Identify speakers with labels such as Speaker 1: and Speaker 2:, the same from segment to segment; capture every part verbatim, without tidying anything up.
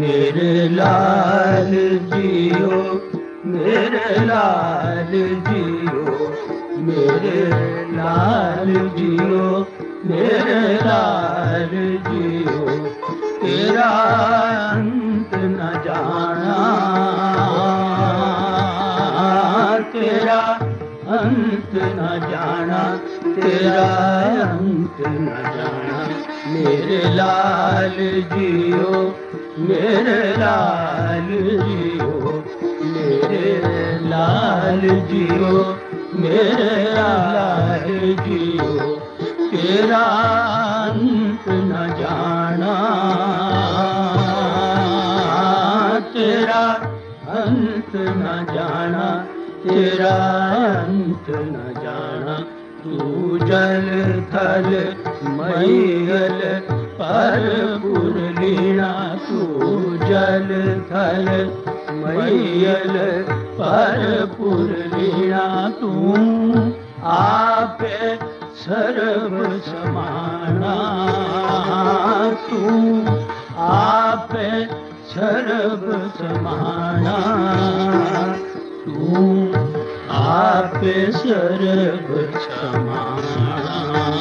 Speaker 1: मेरे लाल जियो, मेरे लाल जियो, मेरे लाल जियो, मेरे लाल जियो, तेरा अंत न जाना, तेरा अंत न जाना, तेरा अंत न जाना। मेरे लाल जियो, मेरे लाल जियो, मेरे लाल जियो, मेरे लाल जियो, तेरा अंत न जाना, तेरा अंत न जाना, तेरा अंत न जाना। तू जल थल मैयल पर पुरलीना, तू जल थल मैयल पर पुरलीना, तू आपे सर्व समाना, तू आपे सर्व समाना, तू आपे सर्व समाना।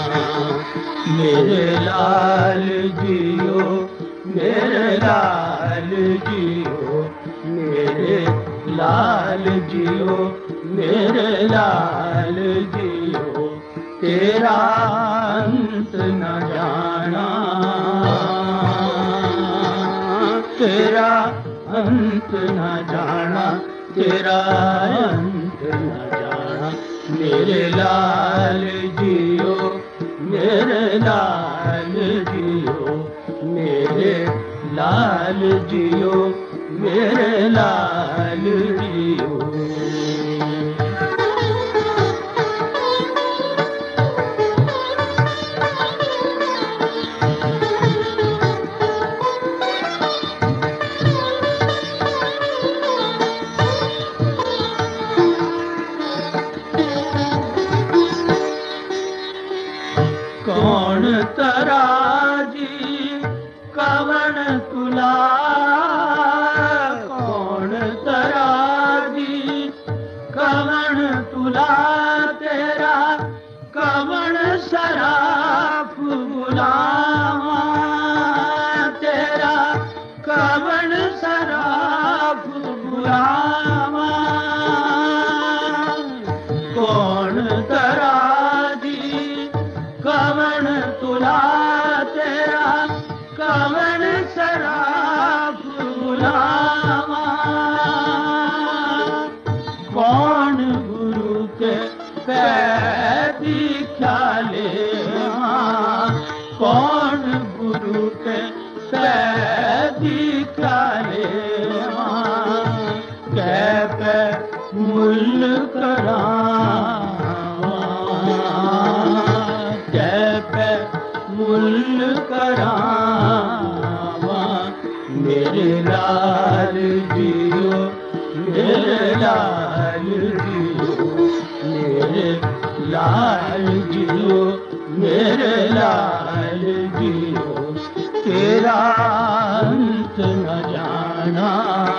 Speaker 1: मेरे लाल जियो, मेरे लाल जियो, मेरे लाल जियो, मेरे लाल जियो, तेरा अंत न जाना, तेरा अंत न जाना, तेरा अंत न जाना। मेरे लाल जियो, मेरे लाल जियो, मेरे लाल जियो, मेरे लाल जियो। कौन तराजी कवन तुला, कौन तराजी कवन तुला, तेरा कवन सराफ बुलावा, तेरा कवन सराफ बुलावा। कौन तराजी कवन तुला, तेरा कवन सराफ बुलावा। कौन गुरु के पैर दीक्षा लेवा, कौन गुरु के पैर दीक्षा लेवा, कै पे मुल करावा, कै पे मुल करावा। मेरे लाल जियो, मेरे लाल जियो, मेरे लाल जियो, मेरे लाल जियो, तेरा अंत न जाना,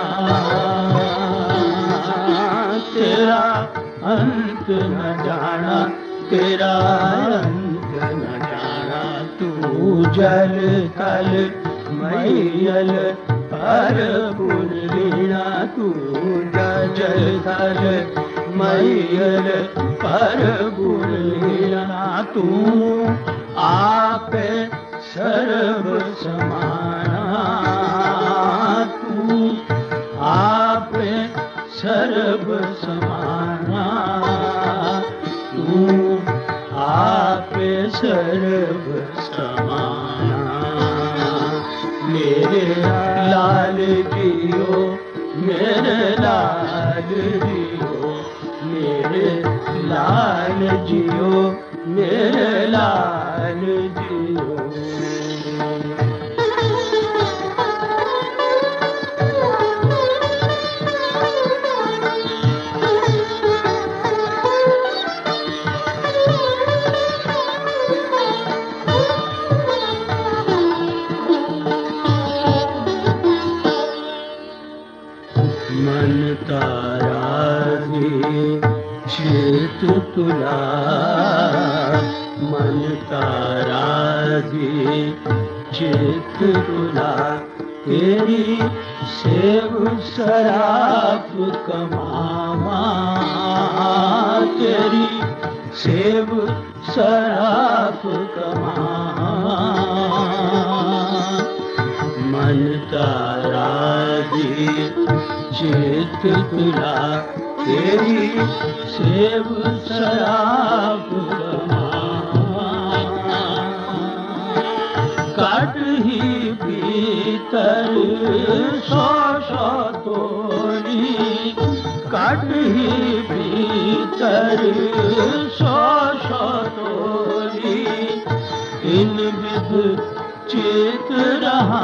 Speaker 1: तेरा अंत न जाना, तेरा अंत न जाना। तू जल थल मैयल पर पुरलीना, तू जल थल मैयल पर पुरलीना, तू आपे सर्व समाना, तू आपे सर्व समाना, तू आपे सर्व समाना। मेरे लाल जियो, मेरे लाल जियो, मेरे लाल जियो, मेरे लाल जियो। तारागी चित तुला, मन तारागी चित तुला, तेरी सेव सराफ कमावा, तेरी सेव सराफ कमावा। मन तारागी चित तुला, तेरी सेव सराफ कमावा। काट ही भीतर सौ सौ तोड़ी, काट ही भीतर सौ सौ तोड़ी, इन विध चित रहा,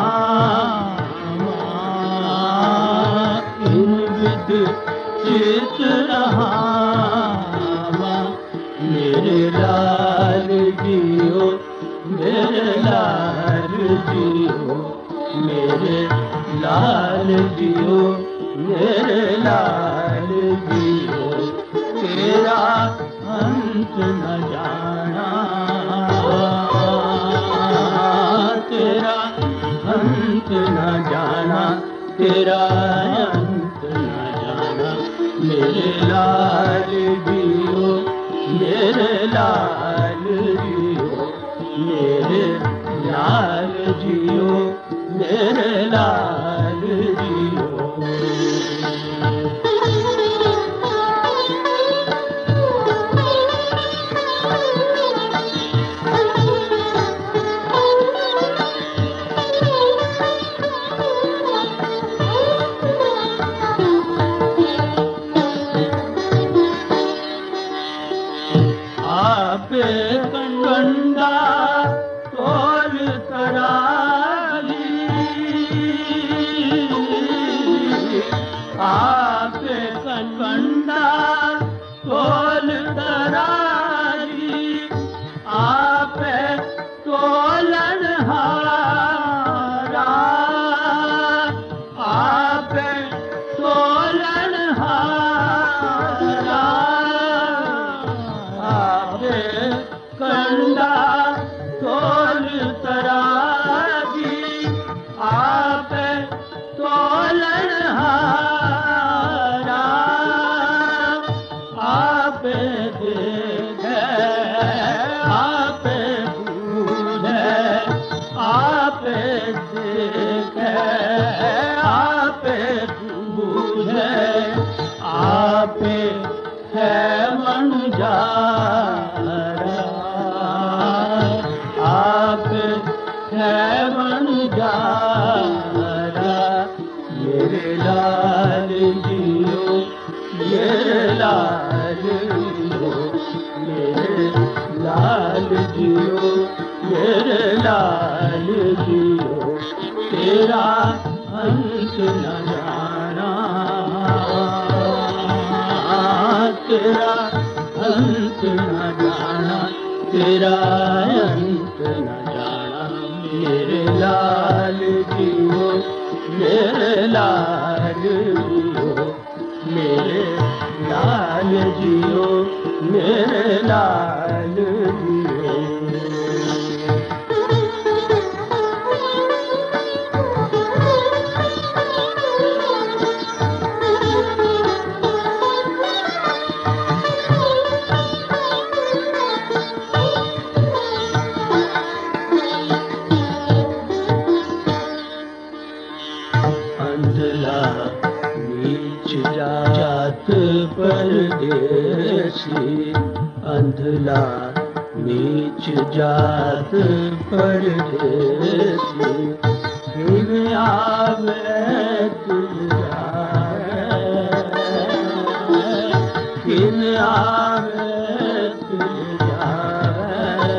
Speaker 1: इन विध चित रहा। मेरे लाल जियो, मेरे लाल जियो, मेरे लाल जियो, मेरे लाल जियो, तेरा अंत न जाना, तेरा अंत न जाना, तेरा अंत न जाना। मेरे लाल जियो, मेरे लाल जियो, मेरे लाल जियो, मेरे लाल जियो। आपे कंडा तोल तराली, आपे कंडा तोल तराली, आपे तोलन हारा, आपे तोलन हारा। आपे कंडा तोल तराजी, आपे तोलन हारा, आपे देखे, आपे बूझे, आपे देखे, आपे बूझे, आपे है मन जारा, आप है मन जारा। मेरे लाल जियो, मेरे लाल जियो, मेरे लाल जियो, मेरे लाल जियो, तेरा अंत न जाना, तेरा अंत न जाना, तेरा अंत न जाना। मेरे लाल जियो, मेरे लाल जियो, मेरे लाल जियो, मेरे लाल जियो। अंधला नीच जात परदेसी, अंधला नीच जात परदेसी, फिर आवे तुझ जाए, फिर आवे तुझ जाए।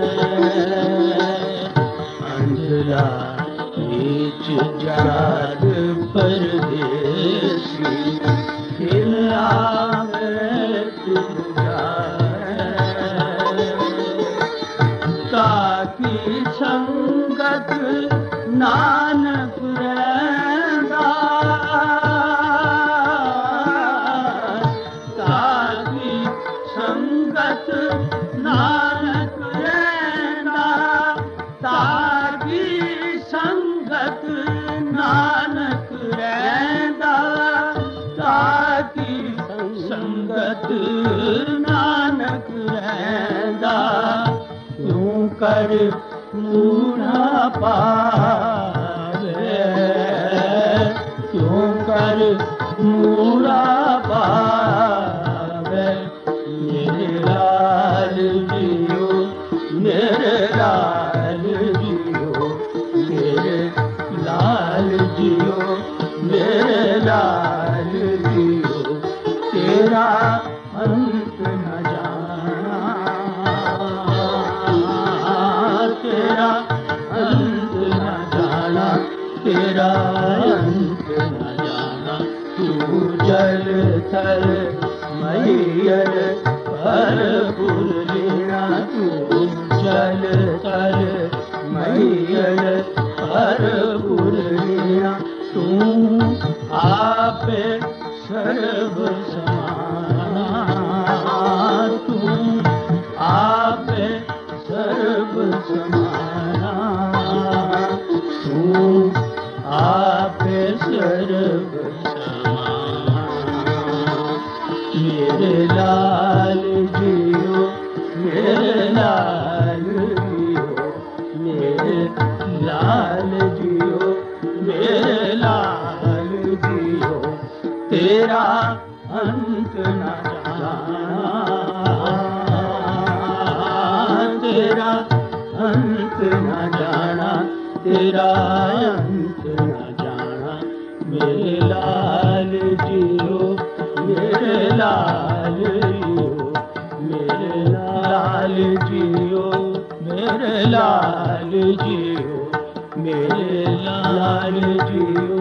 Speaker 1: अंधला नीच जात परदेसी, फिर आवे तुझ जाए। ताकी संगत नानक रैंदा, नानक रहंदा ताकी संगत नानक रहंदा क्यों कर मूढ़ा पावे क्यों कर मूढ़ा पावे मेरे लाल जियो मेरे लाल जियो मेरे लाल जियो मेरे लाल जियो तेरा अंत न जाना तेरा अंत न जाना तेरा अंत न जाना तू जल थल मैयर पर पुरलीना तू जल थल मैयर पर पुरलीना तू आपे सर्व समाना तू आपे सर्व समाना तू आपे सर्व समाना मेरे लाल जियो मेरे लाल जियो मेरे लाल जियो मेरे लाल जियो तेरा अंत न जाना तेरा अंत न जाना तेरा अंत न जाना मेरे लाल जियो मेरे लाल जियो मेरे लाल जियो मेरे लाल जियो मेरे लाल जियो